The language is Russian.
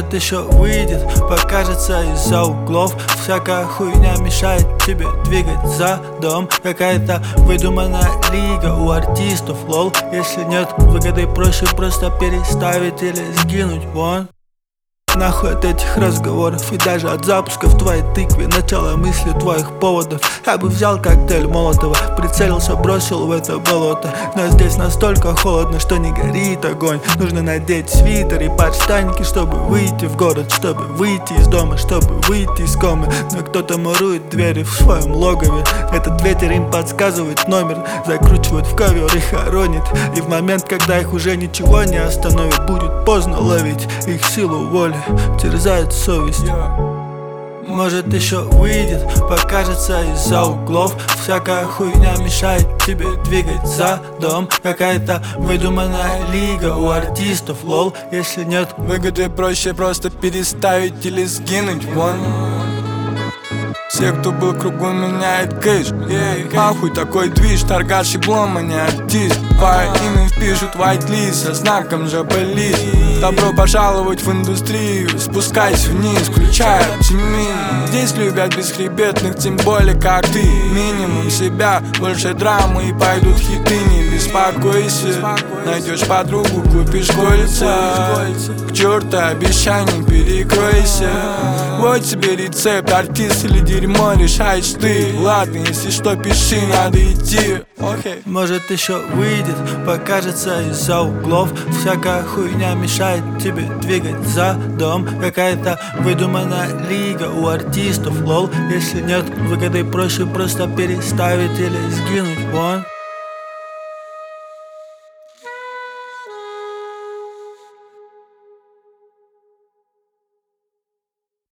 Может еще выйдет, покажется из-за углов. Всякая хуйня мешает тебе двигать задом. Какая-то выдуманная лига у артистов, лол. Если нет выгоды, проще просто переставить или сгинуть, вон. Нахуй от этих разговоров и даже от запуска в твоей тыкве. Начало мысли твоих поводов. Я бы взял коктейль Молотова, прицелился, бросил в это болото. Но здесь настолько холодно, что не горит огонь. Нужно надеть свитер и подштанники, чтобы выйти в город, чтобы выйти из дома, чтобы выйти из комы. Но кто-то мурует двери в своем логове. Этот ветер им подсказывает номер, закручивает в ковер и хоронит. И в момент, когда их уже ничего не остановит, будет поздно ловить их силу воли. Терзает совесть. Может еще выйдет, покажется из-за углов. Всякая хуйня мешает тебе двигать задом. Какая-то выдуманная лига у артистов, лол. Если нет выгоды, проще просто переставить или сгинуть, вон. Все, кто был кругом, меняет кэш. Ахуй, такой движ, торгаш и блом, а не артист. Твое имя впишут в whitelist со знаком ЖБ-лист. Добро пожаловать в индустрию, спускайся вниз, включай оптимизм. Здесь любят бесхребетных, тем более как ты. Минимум себя, больше драмы и пойдут хиты. Не беспокойся, найдешь подругу, купишь кольца. К черту обещаний, перекройся. Вот тебе рецепт, артист или дерьмо, решаешь ты. Ладно, если что, пиши, надо идти. Может еще выйдет, покажется из-за углов. Всякая хуйня мешает тебе двигать задом. Какая-то выдуманная лига у артистов, лол. Если нет выгоды, проще просто переставить или сгинуть, вон.